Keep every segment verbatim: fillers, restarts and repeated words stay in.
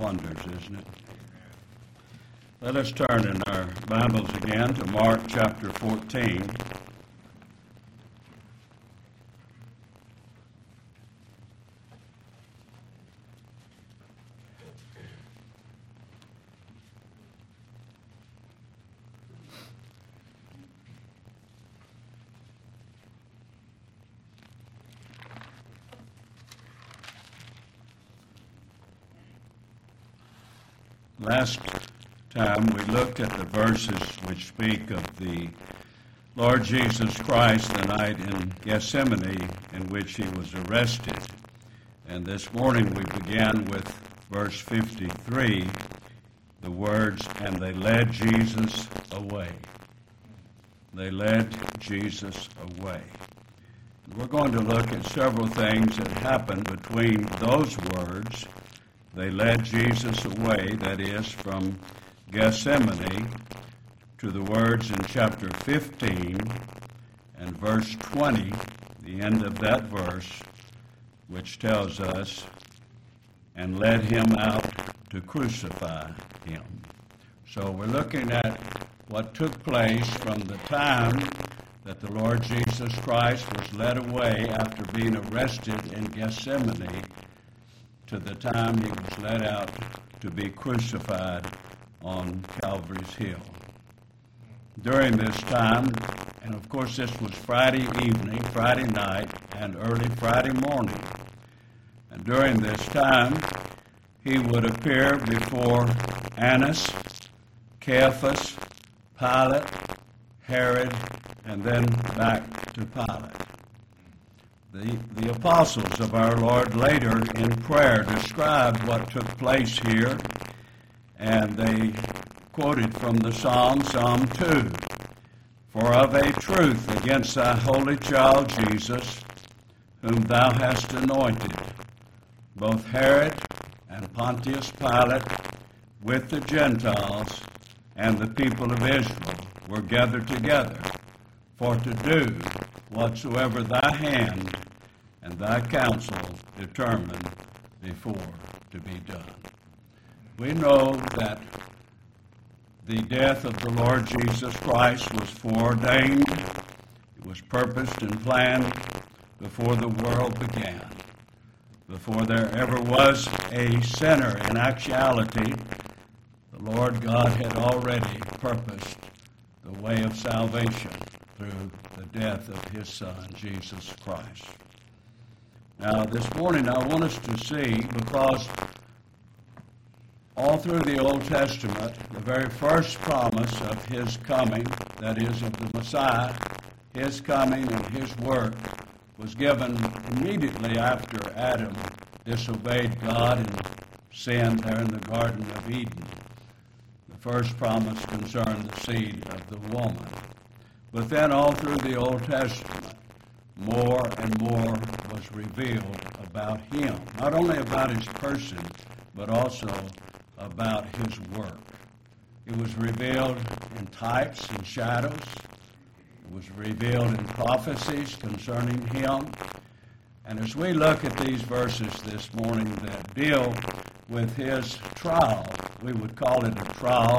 wonders, isn't it? Let us turn in our Bibles again to Mark chapter fourteen. Last time we looked at the verses which speak of the Lord Jesus Christ the night in Gethsemane in which he was arrested. And this morning we began with verse fifty-three, the words, "And they led Jesus away." They led Jesus away. And we're going to look at several things that happened between those words. They led Jesus away, that is, from Gethsemane, to the words in chapter fifteen and verse twenty, the end of that verse, which tells us, "and led him out to crucify him." So we're looking at what took place from the time that the Lord Jesus Christ was led away after being arrested in Gethsemane to the time he was led out to be crucified on Calvary's Hill. During this time, and of course this was Friday evening, Friday night, and early Friday morning, and during this time he would appear before Annas, Caiaphas, Pilate, Herod, and then back to Pilate. The, the apostles of our Lord later in prayer described what took place here, and they quoted from the Psalm, Psalm two, "For of a truth against thy holy child Jesus, whom thou hast anointed, both Herod and Pontius Pilate with the Gentiles and the people of Israel were gathered together, for to do whatsoever thy hand and thy counsel determined before to be done." We know that the death of the Lord Jesus Christ was foreordained, it was purposed and planned before the world began. Before there ever was a sinner, in actuality, the Lord God had already purposed the way of salvation through the death of his Son, Jesus Christ. Now, this morning I want us to see, because all through the Old Testament, the very first promise of his coming, that is, of the Messiah, his coming and his work, was given immediately after Adam disobeyed God and sinned there in the Garden of Eden. The first promise concerned the seed of the woman. But then all through the Old Testament, more and more was revealed about him. Not only about his person, but also about his work. It was revealed in types and shadows. It was revealed in prophecies concerning him. And as we look at these verses this morning that deal with his trial, we would call it a trial,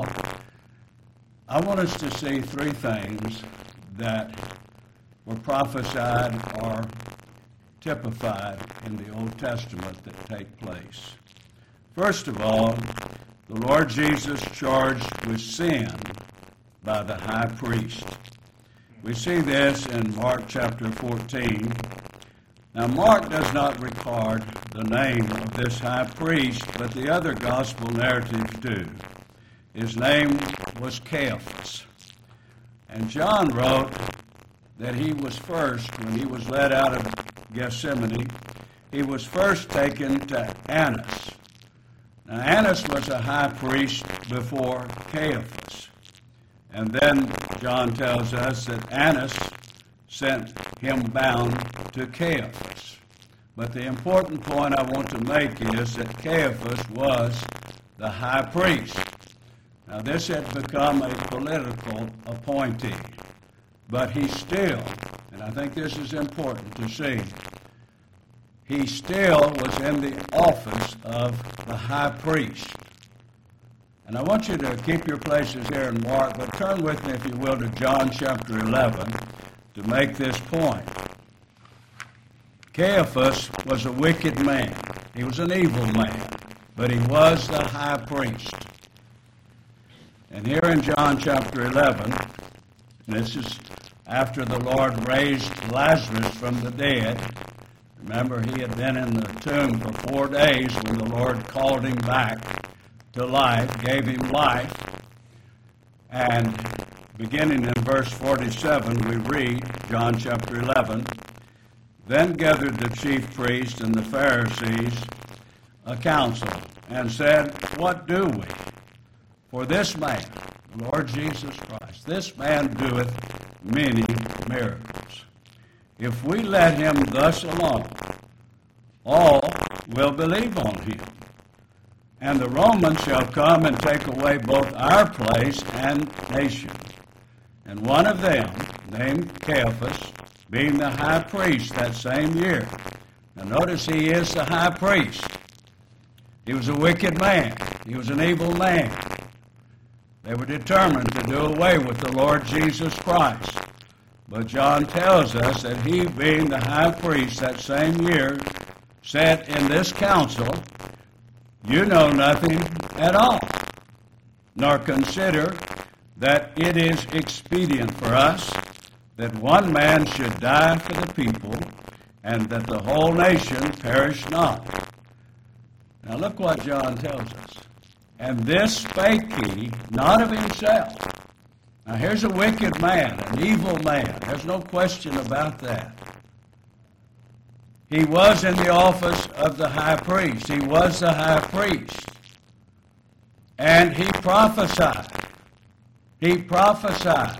I want us to see three things that were prophesied or typified in the Old Testament that take place. First of all, the Lord Jesus charged with sin by the high priest. We see this in Mark chapter fourteen. Now, Mark does not record the name of this high priest, but the other gospel narratives do. His name was Caiaphas. And John wrote that he was first, when he was led out of Gethsemane, he was first taken to Annas. Now, Annas was a high priest before Caiaphas. And then John tells us that Annas sent him bound to Caiaphas. But the important point I want to make is that Caiaphas was the high priest. Now, this had become a political appointee. But he still, and I think this is important to see, he still was in the office of the high priest. And I want you to keep your places here in Mark, but turn with me, if you will, to John chapter eleven to make this point. Caiaphas was a wicked man. He was an evil man, but he was the high priest. And here in John chapter eleven, this is after the Lord raised Lazarus from the dead. Remember, he had been in the tomb for four days when the Lord called him back to life, gave him life. And beginning in verse forty-seven, we read, John chapter eleven, "Then gathered the chief priests and the Pharisees a council, and said, What do we? For this man, the Lord Jesus Christ, this man doeth many miracles. If we let him thus alone, all will believe on him. And the Romans shall come and take away both our place and nation. And one of them, named Caiaphas, being the high priest that same year." Now notice he is the high priest. He was a wicked man. He was an evil man. They were determined to do away with the Lord Jesus Christ. But John tells us that he, being the high priest that same year, said in this council, "You know nothing at all, nor consider that it is expedient for us that one man should die for the people, and that the whole nation perish not." Now look what John tells us. "And this spake he not of himself." Now here's a wicked man, an evil man. There's no question about that. He was in the office of the high priest. He was the high priest. And he prophesied. He prophesied.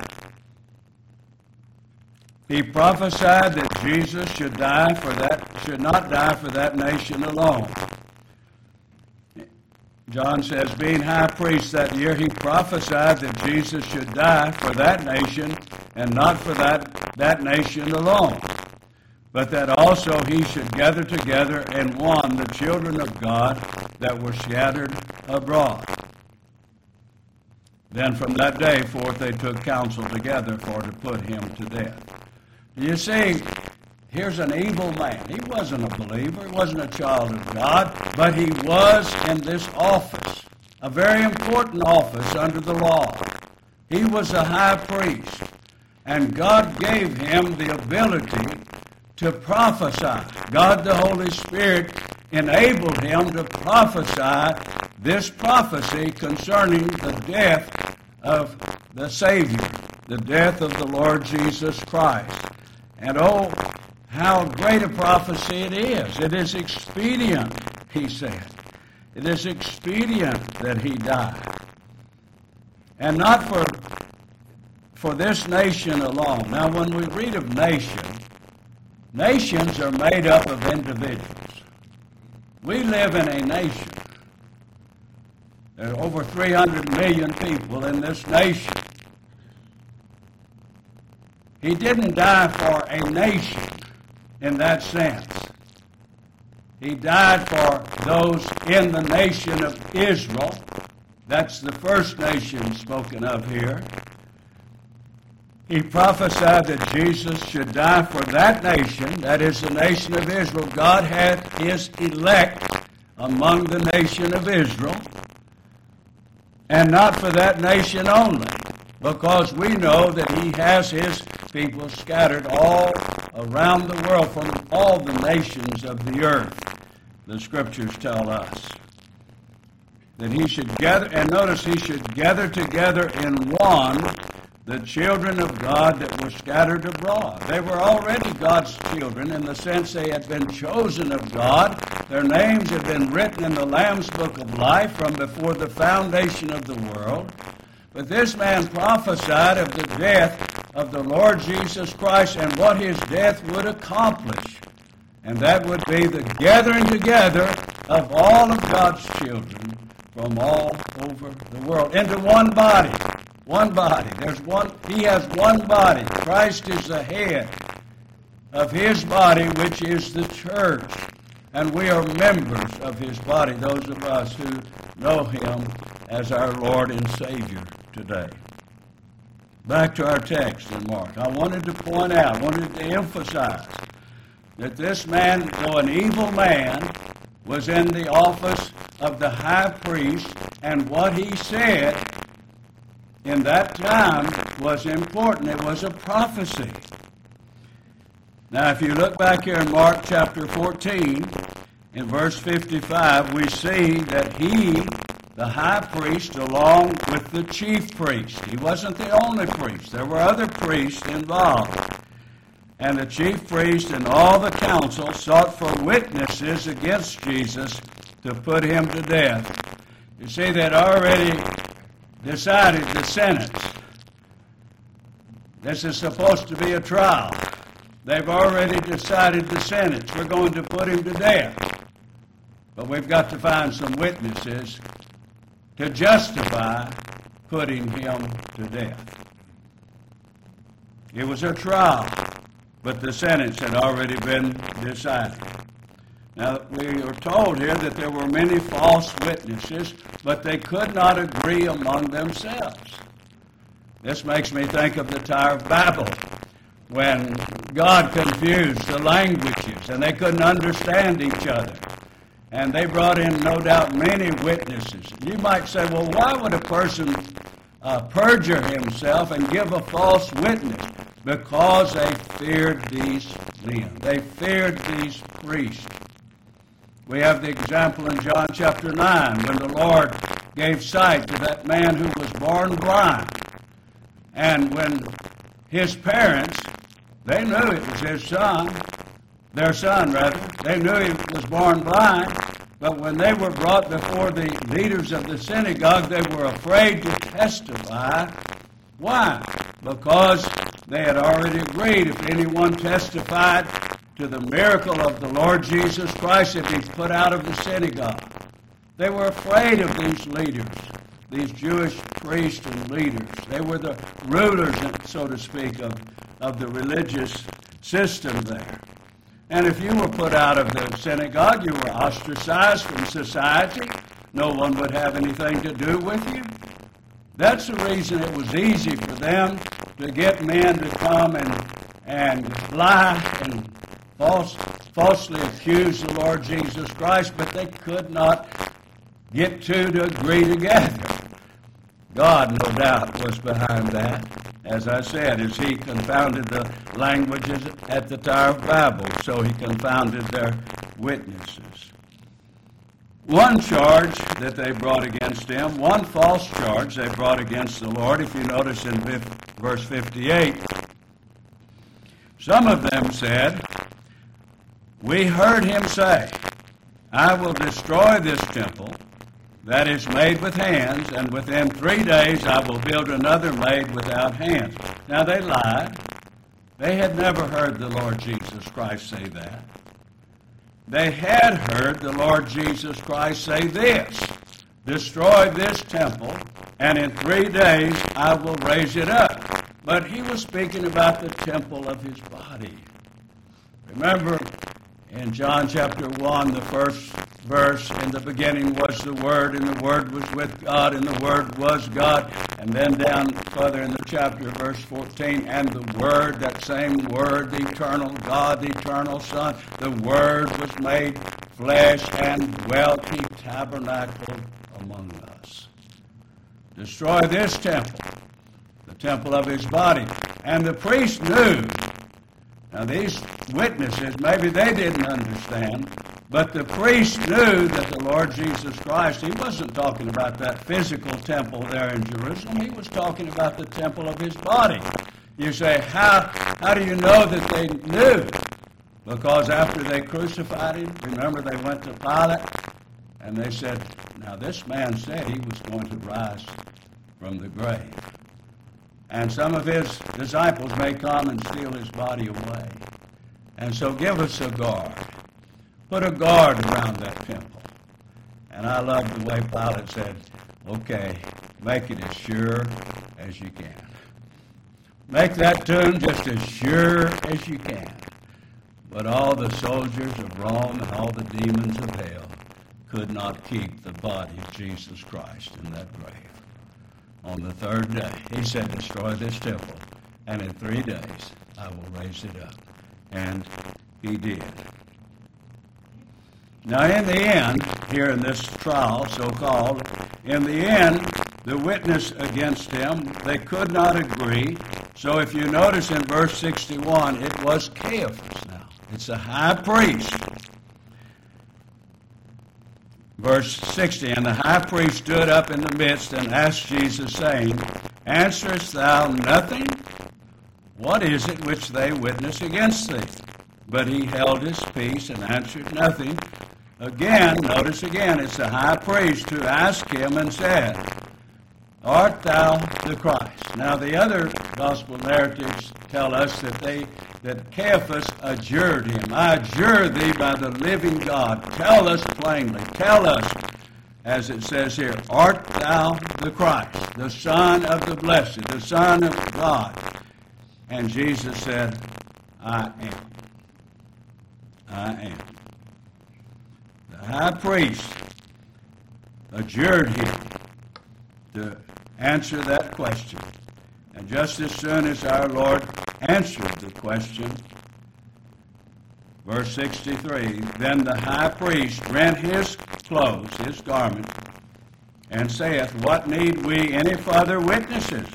He prophesied that Jesus should die for that, should not die for that nation alone. John says, being high priest that year, he prophesied that Jesus should die for that nation and not for that, that nation alone, but that also he should gather together in one the children of God that were scattered abroad. Then from that day forth they took counsel together for to put him to death. You see, here's an evil man. He wasn't a believer. He wasn't a child of God, but he was in this office, a very important office under the law. He was a high priest, and God gave him the ability to prophesy. God the Holy Spirit enabled him to prophesy this prophecy concerning the death of the Savior, the death of the Lord Jesus Christ. And oh, how great a prophecy it is. It is expedient, he said. It is expedient that he die. And not for, for this nation alone. Now, when we read of nation, nations are made up of individuals. We live in a nation. There are over three hundred million people in this nation. He didn't die for a nation in that sense. He died for those in the nation of Israel. That's the first nation spoken of here. He prophesied that Jesus should die for that nation, that is the nation of Israel. God had his elect among the nation of Israel, and not for that nation only, because we know that he has his people scattered all around the world from all the nations of the earth. The scriptures tell us that he should gather, and notice he should gather together in one the children of God that were scattered abroad. They were already God's children in the sense they had been chosen of God. Their names had been written in the Lamb's Book of Life from before the foundation of the world. But this man prophesied of the death of the Lord Jesus Christ and what his death would accomplish. And that would be the gathering together of all of God's children from all over the world into one body. One body. There's one. He has one body. Christ is the head of his body, which is the church. And we are members of his body, those of us who know him as our Lord and Savior today. Back to our text in Mark. I wanted to point out, wanted to emphasize that this man, though an evil man, was in the office of the high priest, and what he said in that time was important. It was a prophecy. Now, if you look back here in Mark chapter fourteen, in verse fifty-five, we see that he, the high priest, along with the chief priest, he wasn't the only priest. There were other priests involved. And the chief priest and all the council sought for witnesses against Jesus to put him to death. You see, they'd already decided the sentence. This is supposed to be a trial. They've already decided the sentence. We're going to put him to death. But we've got to find some witnesses to justify putting him to death. It was a trial, but the sentence had already been decided. Now, we are told here that there were many false witnesses, but they could not agree among themselves. This makes me think of the Tower of Babel, when God confused the languages, and they couldn't understand each other. And they brought in, no doubt, many witnesses. You might say, well, why would a person uh, perjure himself and give a false witness? Because they feared these men. They feared these priests. We have the example in John chapter nine, when the Lord gave sight to that man who was born blind. And when his parents, they knew it was his son, their son rather, they knew he was born blind, but when they were brought before the leaders of the synagogue, they were afraid to testify. Why? Because they had already agreed if anyone testified to the miracle of the Lord Jesus Christ, if he's put out of the synagogue. They were afraid of these leaders, these Jewish priests and leaders. They were the rulers, so to speak, of, of the religious system there. And if you were put out of the synagogue, you were ostracized from society. No one would have anything to do with you. That's the reason it was easy for them to get men to come and, and lie and false, falsely accuse the Lord Jesus Christ, but they could not get two to agree together. God, no doubt, was behind that, as I said, as he confounded the languages at the Tower of Babel, so he confounded their witnesses. One charge that they brought against him, one false charge they brought against the Lord, if you notice in verse fifty-eight, some of them said, "We heard him say, 'I will destroy this temple that is made with hands, and within three days I will build another made without hands.'" Now they lied. They had never heard the Lord Jesus Christ say that. They had heard the Lord Jesus Christ say this, "Destroy this temple, and in three days I will raise it up." But he was speaking about the temple of his body. Remember, in John chapter one, the first verse, "In the beginning was the Word, and the Word was with God, and the Word was God." And then down further in the chapter, verse fourteen, "And the Word," that same Word, the eternal God, the eternal Son, "the Word was made flesh and dwelt, he tabernacled among us." Destroy this temple, the temple of his body. And the priest knew. Now these witnesses, maybe they didn't understand, but the priest knew that the Lord Jesus Christ, he wasn't talking about that physical temple there in Jerusalem. He was talking about the temple of his body. You say, how, how do you know that they knew? Because after they crucified him, remember they went to Pilate, and they said, "Now this man said he was going to rise from the grave. And some of his disciples may come and steal his body away. And so give us a guard. Put a guard around that temple." And I love the way Pilate said, "Okay, make it as sure as you can. Make that tomb just as sure as you can." But all the soldiers of Rome and all the demons of hell could not keep the body of Jesus Christ in that grave. On the third day, he said, destroy this temple, and in three days I will raise it up. And he did. Now, in the end, here in this trial, so-called, in the end, the witness against him, they could not agree. So if you notice in verse sixty-one, it was Caiaphas now. It's a high priest. Verse sixty, and the high priest stood up in the midst and asked Jesus, saying, answerest thou nothing? What is it which they witness against thee? But he held his peace and answered nothing. Again, notice again, it's the high priest who asked him and said, art thou the Christ? Now the other gospel narratives tell us that they that Caiaphas adjured him. I adjure thee by the living God. Tell us plainly, tell us, as it says here, art thou the Christ, the Son of the Blessed, the Son of God? And Jesus said, I am. I am. The high priest adjured him to answer that question. And just as soon as our Lord answered the question, verse sixty-three, then the high priest rent his clothes, his garment, and saith, what need we any further witnesses?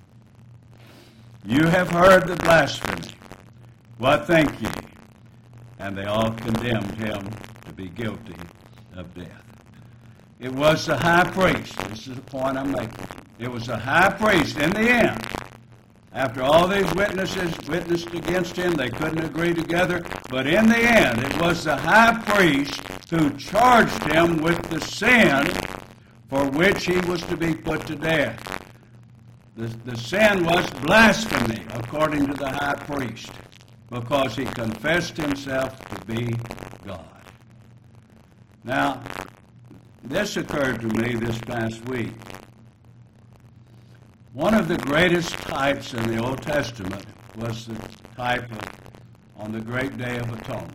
You have heard the blasphemy. What think ye? And they all condemned him to be guilty of death. It was the high priest. This is the point I'm making. It was the high priest in the end. After all these witnesses witnessed against him, they couldn't agree together. But in the end, it was the high priest who charged him with the sin for which he was to be put to death. The, the sin was blasphemy, according to the high priest, because he confessed himself to be God. Now, this occurred to me this past week. One of the greatest types in the Old Testament was the type of on the Great Day of Atonement.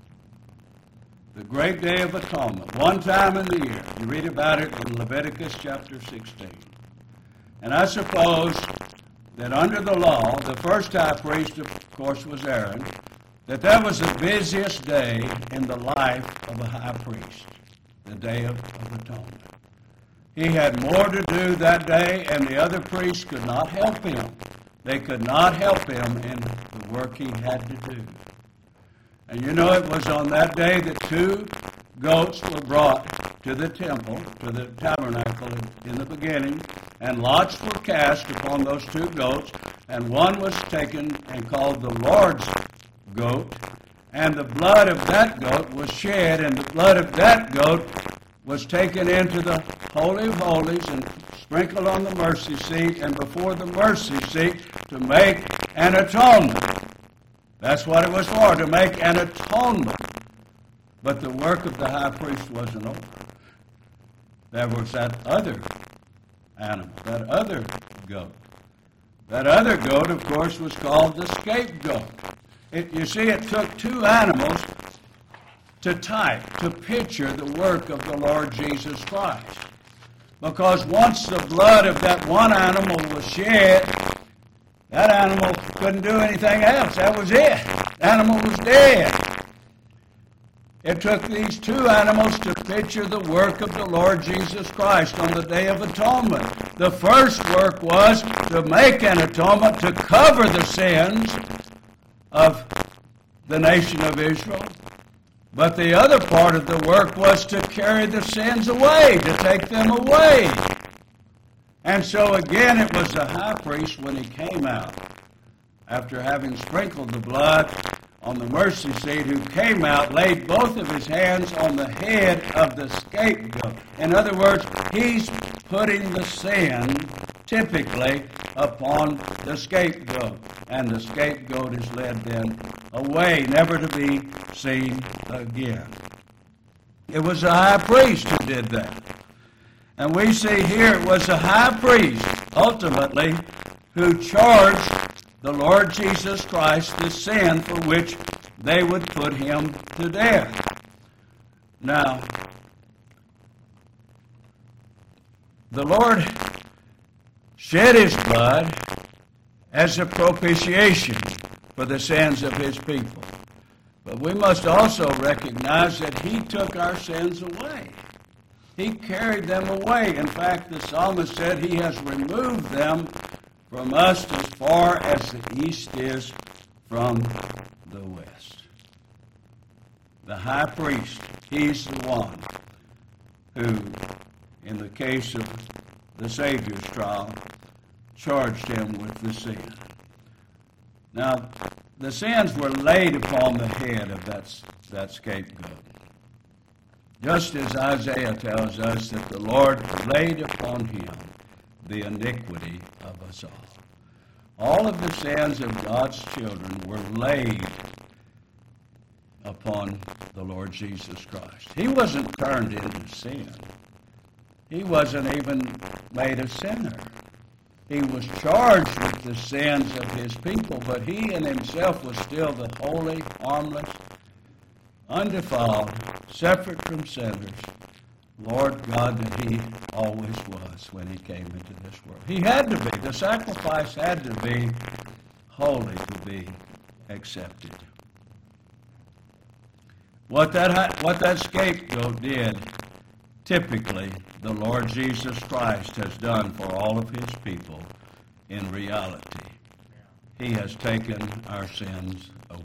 The Great Day of Atonement, one time in the year. You read about it in Leviticus chapter sixteen. And I suppose that under the law, the first high priest, of course, was Aaron, that that was the busiest day in the life of a high priest, the Day of, of Atonement. He had more to do that day, and the other priests could not help him. They could not help him in the work he had to do. And you know, it was on that day that two goats were brought to the temple, to the tabernacle in the beginning, and lots were cast upon those two goats, and one was taken and called the Lord's goat, and the blood of that goat was shed, and the blood of that goat was taken into the Holy of Holies and sprinkled on the mercy seat and before the mercy seat to make an atonement. That's what it was for, to make an atonement. But the work of the high priest wasn't over. There was that other animal, that other goat. That other goat, of course, was called the scapegoat. It, you see, it took two animals to type, to picture the work of the Lord Jesus Christ. Because once the blood of that one animal was shed, that animal couldn't do anything else. That was it. The animal was dead. It took these two animals to picture the work of the Lord Jesus Christ on the Day of Atonement. The first work was to make an atonement to cover the sins of the nation of Israel. But the other part of the work was to carry the sins away, to take them away. And so again, it was the high priest when he came out, after having sprinkled the blood on the mercy seat, who came out, laid both of his hands on the head of the scapegoat. In other words, he's putting the sin typically upon the scapegoat. And the scapegoat is led then away, never to be seen again. It was the high priest who did that. And we see here it was the high priest, ultimately, who charged the Lord Jesus Christ the sin for which they would put him to death. Now, the Lord shed his blood as a propitiation for the sins of his people. But we must also recognize that he took our sins away. He carried them away. In fact, the psalmist said he has removed them from us as far as the east is from the west. The high priest, he's the one who, in the case of the Savior's trial, charged him with the sin. Now, the sins were laid upon the head of that, that scapegoat. Just as Isaiah tells us that the Lord laid upon him the iniquity of us all. All of the sins of God's children were laid upon the Lord Jesus Christ. He wasn't turned into sin. He wasn't even made a sinner. He was charged with the sins of his people, but he in himself was still the holy, harmless, undefiled, separate from sinners, Lord God that he always was when he came into this world. He had to be. The sacrifice had to be holy to be accepted. What that, what that scapegoat did, typically, the Lord Jesus Christ has done for all of his people in reality. He has taken our sins away.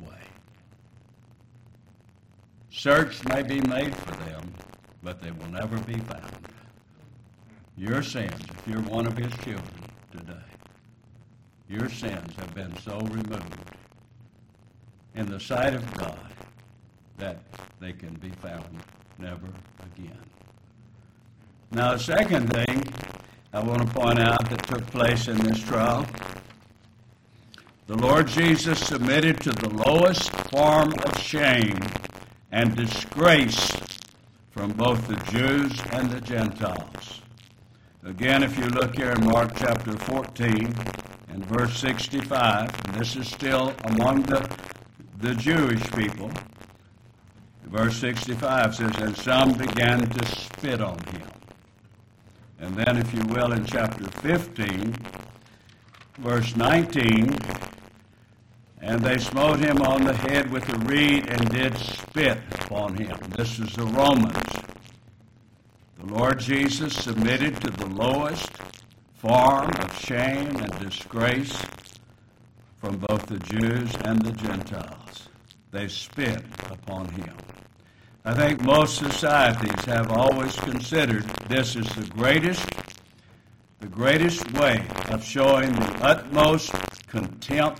Search may be made for them, but they will never be found. Your sins, if you're one of his children today, your sins have been so removed in the sight of God that they can be found never again. Now, the second thing I want to point out that took place in this trial, the Lord Jesus submitted to the lowest form of shame and disgrace from both the Jews and the Gentiles. Again, if you look here in Mark chapter fourteen and verse sixty-five, and this is still among the, the Jewish people, verse sixty-five says, "And some began to spit on him." And then, if you will, in chapter fifteen, verse nineteen, "And they smote him on the head with a reed and did spit upon him." This is the Romans. The Lord Jesus submitted to the lowest form of shame and disgrace from both the Jews and the Gentiles. They spit upon him. I think most societies have always considered this as the greatest, the greatest way of showing the utmost contempt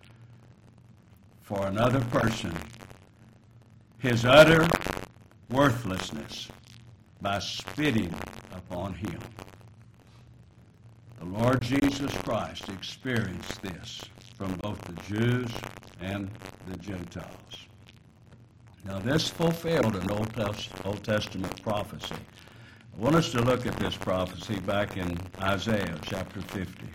for another person, his utter worthlessness, by spitting upon him. The Lord Jesus Christ experienced this from both the Jews and the Gentiles. Now, this fulfilled an Old, Old Testament prophecy. I want us to look at this prophecy back in Isaiah chapter fifty.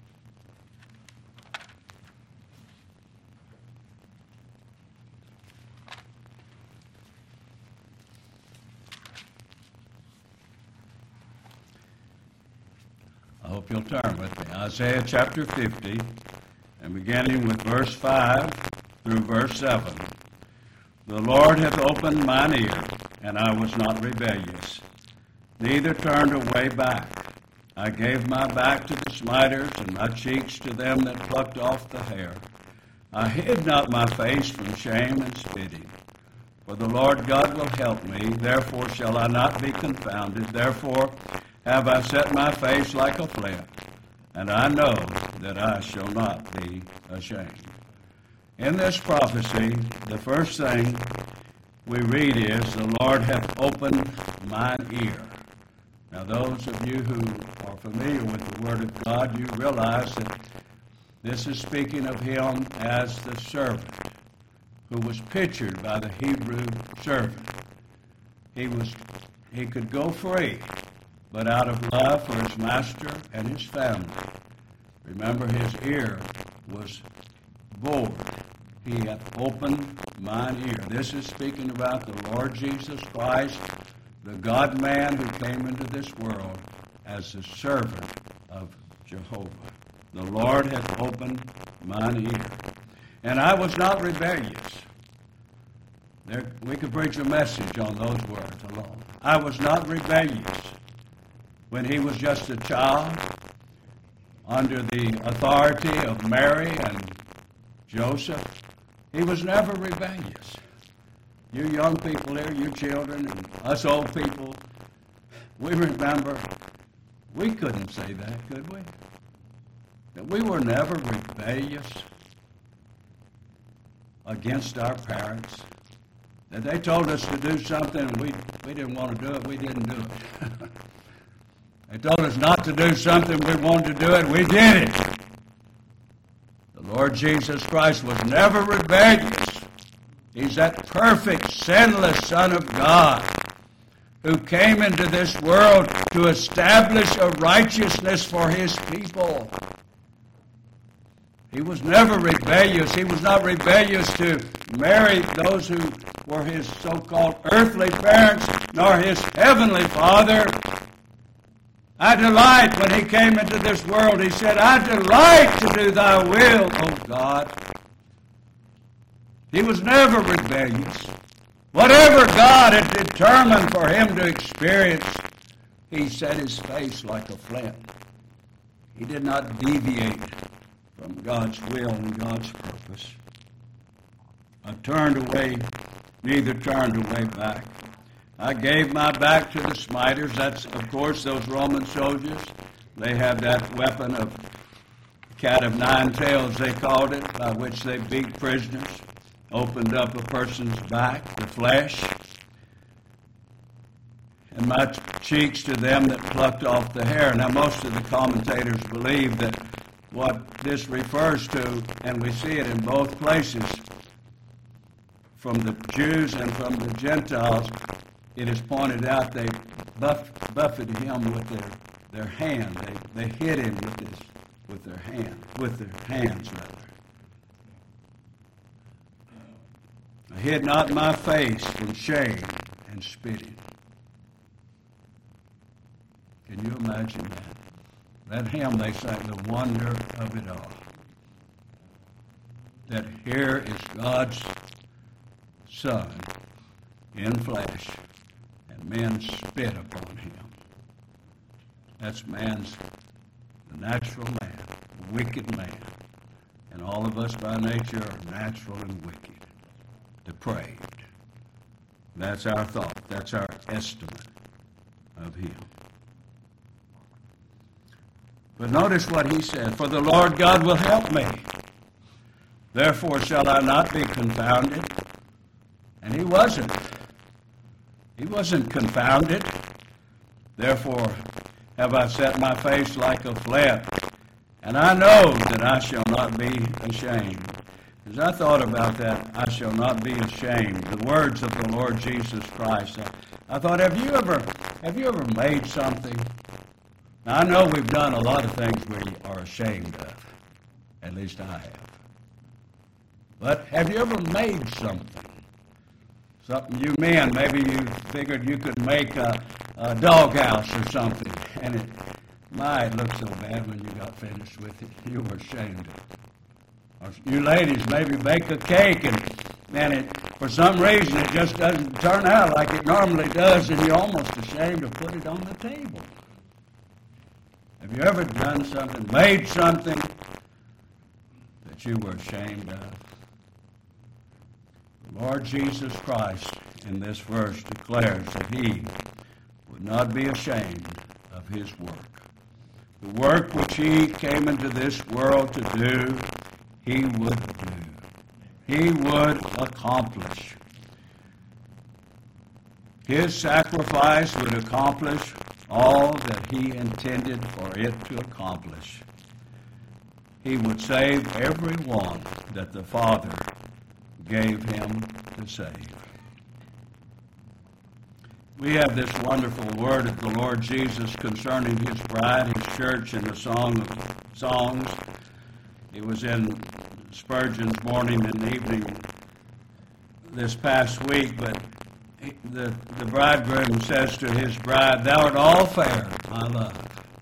I hope you'll turn with me. Isaiah chapter fifty, and beginning with verse five through verse seven. "The Lord hath opened mine ear, and I was not rebellious, neither turned away back. I gave my back to the smiters, and my cheeks to them that plucked off the hair. I hid not my face from shame and spitting. For the Lord God will help me, therefore shall I not be confounded. Therefore have I set my face like a flint, and I know that I shall not be ashamed." In this prophecy, the first thing we read is, "The Lord hath opened mine ear." Now, those of you who are familiar with the Word of God, you realize that this is speaking of him as the servant who was pictured by the Hebrew servant. He was, he could go free, but out of love for his master and his family. Remember, his ear was bored. "He hath opened mine ear." This is speaking about the Lord Jesus Christ, the God-man who came into this world as the servant of Jehovah. The Lord hath opened mine ear, and I was not rebellious. There, we could preach a message on those words alone. I was not rebellious when he was just a child under the authority of Mary and Joseph. He was never rebellious. You young people here, you children, and us old people, we remember, we couldn't say that, could we? That we were never rebellious against our parents. That they told us to do something and we, we didn't want to do it, we didn't do it. They told us not to do something, we wanted to do it, we did it. The Lord Jesus Christ was never rebellious. He's that perfect, sinless Son of God who came into this world to establish a righteousness for his people. He was never rebellious. He was not rebellious to marry those who were his so-called earthly parents, nor his heavenly Father. I delight, when he came into this world, he said, I delight to do thy will, O God. He was never rebellious. Whatever God had determined for him to experience, he set his face like a flint. He did not deviate from God's will and God's purpose. I turned away, neither turned away back. I gave my back to the smiters. That's, of course, those Roman soldiers. They had that weapon of cat of nine tails, they called it, by which they beat prisoners, opened up a person's back, the flesh, and my cheeks to them that plucked off the hair. Now, most of the commentators believe that what this refers to, and we see it in both places, from the Jews and from the Gentiles, it is pointed out they buff, buffeted him with their, their hand. They, they hit him with this, with their hand, with their hands rather. I hid not my face from shame and spitting. Can you imagine that? That hymn they sang, the wonder of it all. That here is God's Son in flesh, and men spit upon him. That's man's, the natural man, the wicked man. And all of us by nature are natural and wicked, depraved. That's our thought. That's our estimate of him. But notice what he said, for the Lord God will help me. Therefore shall I not be confounded. And he wasn't. He wasn't confounded. Therefore have I set my face like a flint, and I know that I shall not be ashamed. As I thought about that, I shall not be ashamed, the words of the Lord Jesus Christ, I, I thought, have you ever have you ever made something? Now, I know we've done a lot of things we are ashamed of. At least I have. But have you ever made something? Something you men, maybe you figured you could make a, a doghouse or something, and it, my, it looked so bad when you got finished with it. You were ashamed of it. Or you ladies maybe bake a cake, and, and it, for some reason it just doesn't turn out like it normally does, and you're almost ashamed to put it on the table. Have you ever done something, made something that you were ashamed of? The Lord Jesus Christ in this verse declares that he would not be ashamed of his work. The work which he came into this world to do, he would do. He would accomplish. His sacrifice would accomplish all that he intended for it to accomplish. He would save every one that the Father gave him to save. We have this wonderful word of the Lord Jesus concerning his bride, his church, in the Song of Songs. It was in Spurgeon's morning and evening this past week, but the, the bridegroom says to his bride, "Thou art all fair, my love,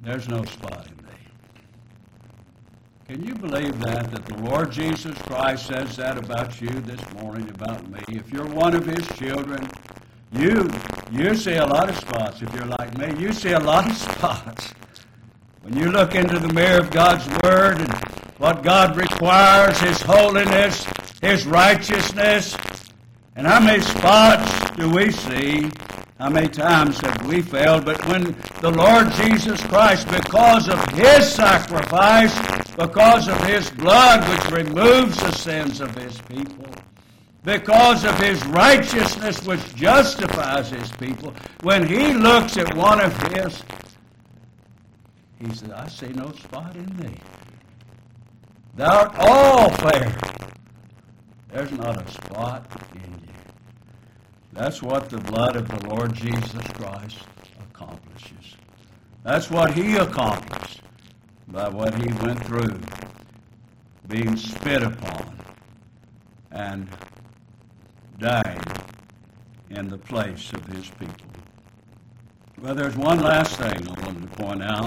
there's no spot in thee. Can you believe that, that the Lord Jesus Christ says that about you this morning, about me? If you're one of his children, you, you see a lot of spots. If you're like me, you see a lot of spots. When you look into the mirror of God's Word and what God requires, his holiness, his righteousness, and how many spots do we see? How many times have we failed? But when the Lord Jesus Christ, because of his sacrifice, because of his blood which removes the sins of his people, because of his righteousness which justifies his people, when he looks at one of his, he said, I see no spot in thee. Thou art all fair. There's not a spot in you. That's what the blood of the Lord Jesus Christ accomplishes. That's what he accomplished by what he went through, being spit upon and dying in the place of his people. Well, there's one last thing I wanted to point out.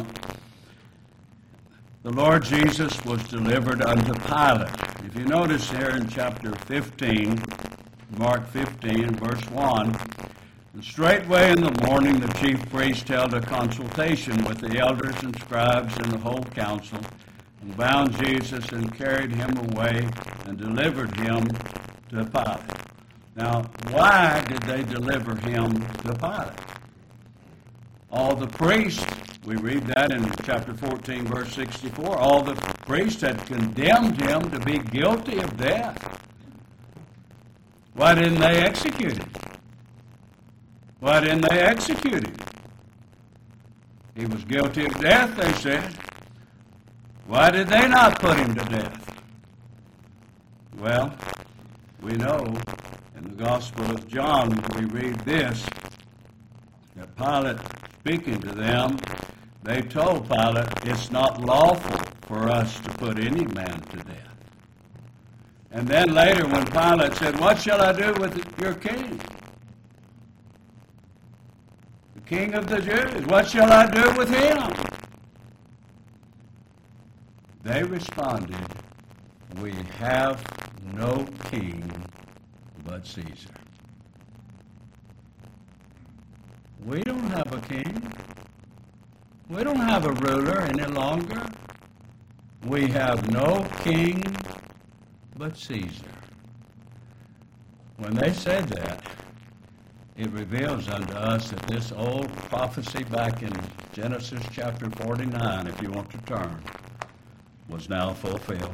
The Lord Jesus was delivered unto Pilate. If you notice here in chapter fifteen, Mark fifteen, verse one, and straightway in the morning the chief priest held a consultation with the elders and scribes and the whole council, and bound Jesus and carried him away and delivered him to Pilate. Now, why did they deliver him to Pilate? All the priests, we read that in chapter fourteen, verse sixty-four, all the priests had condemned him to be guilty of death. Why didn't they execute him? Why didn't they execute him? He was guilty of death, they said. Why did they not put him to death? Well, we know in the Gospel of John, we read this, that Pilate, speaking to them, they told Pilate, it's not lawful for us to put any man to death. And then later when Pilate said, what shall I do with your king? The king of the Jews, what shall I do with him? They responded, we have no king but Caesar. We don't have a king. We don't have a ruler any longer. We have no king but Caesar. When they said that, it reveals unto us that this old prophecy back in Genesis chapter forty-nine, if you want to turn, was now fulfilled.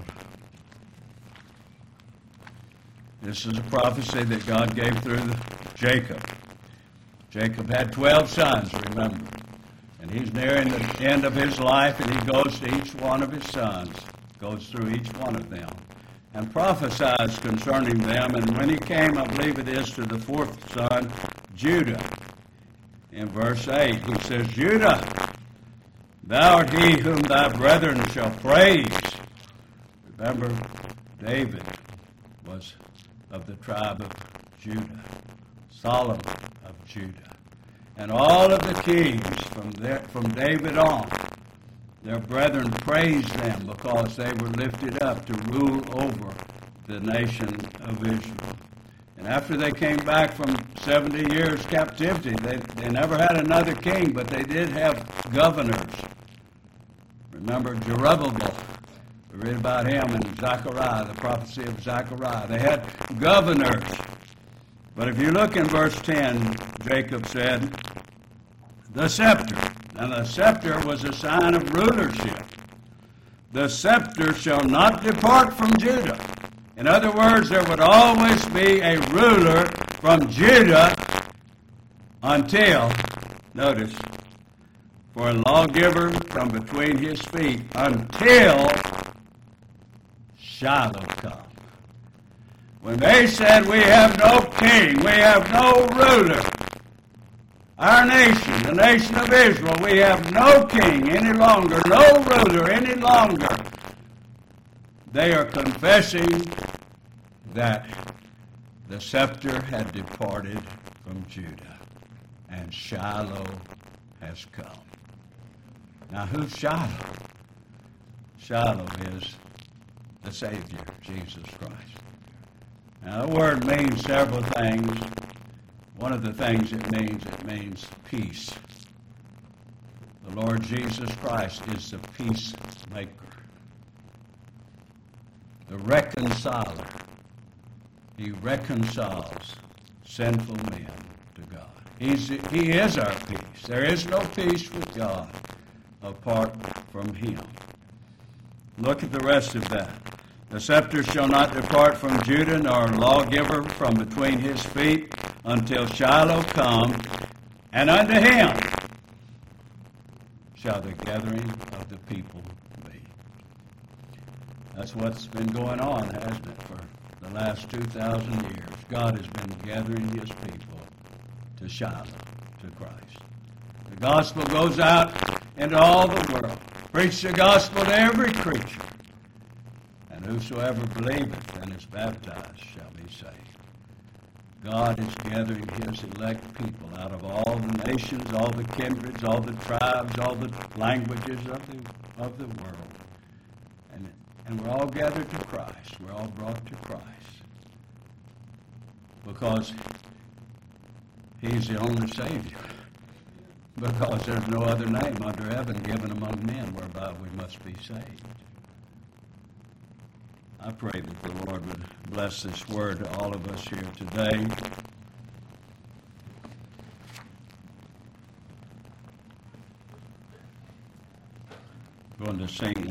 This is a prophecy that God gave through Jacob. Jacob had twelve sons, remember. And he's nearing the end of his life, and he goes to each one of his sons, goes through each one of them, and prophesies concerning them. And when he came, I believe it is, to the fourth son, Judah, in verse eight, he says, Judah, thou art he whom thy brethren shall praise. Remember, David was of the tribe of Judah, Solomon of Judah. And all of the kings from there, from David on, their brethren praised them because they were lifted up to rule over the nation of Israel. And after they came back from seventy years captivity, they, they never had another king, but they did have governors. Remember Zerubbabel. We read about him in Zechariah, the prophecy of Zechariah. They had governors. But if you look in verse ten, Jacob said, the scepter. Now the scepter was a sign of rulership. The scepter shall not depart from Judah. In other words, there would always be a ruler from Judah until, notice, for a lawgiver from between his feet, until Shiloh come. When they said, we have no king, we have no ruler, our nation, the nation of Israel, we have no king any longer, no ruler any longer, they are confessing that the scepter had departed from Judah and Shiloh has come. Now, who's Shiloh? Shiloh is the Savior, Jesus Christ. Now, the word means several things. One of the things it means, it means peace. The Lord Jesus Christ is the peacemaker, the reconciler. He reconciles sinful men to God. He's, he is our peace. There is no peace with God apart from Him. Look at the rest of that. The scepter shall not depart from Judah, nor lawgiver from between his feet, until Shiloh come, and unto him shall the gathering of the people be. That's what's been going on, hasn't it, for the last two thousand years. God has been gathering His people to Shiloh, to Christ. The gospel goes out into all the world. Preach the gospel to every creature. And whosoever believeth and is baptized shall be saved. God is gathering His elect people out of all the nations, all the kindreds, all the tribes, all the languages of the, of the world. And, and we're all gathered to Christ. We're all brought to Christ. Because He's the only Savior. Because there's no other name under heaven given among men whereby we must be saved. I pray that the Lord would bless this word to all of us here today. I'm going to sing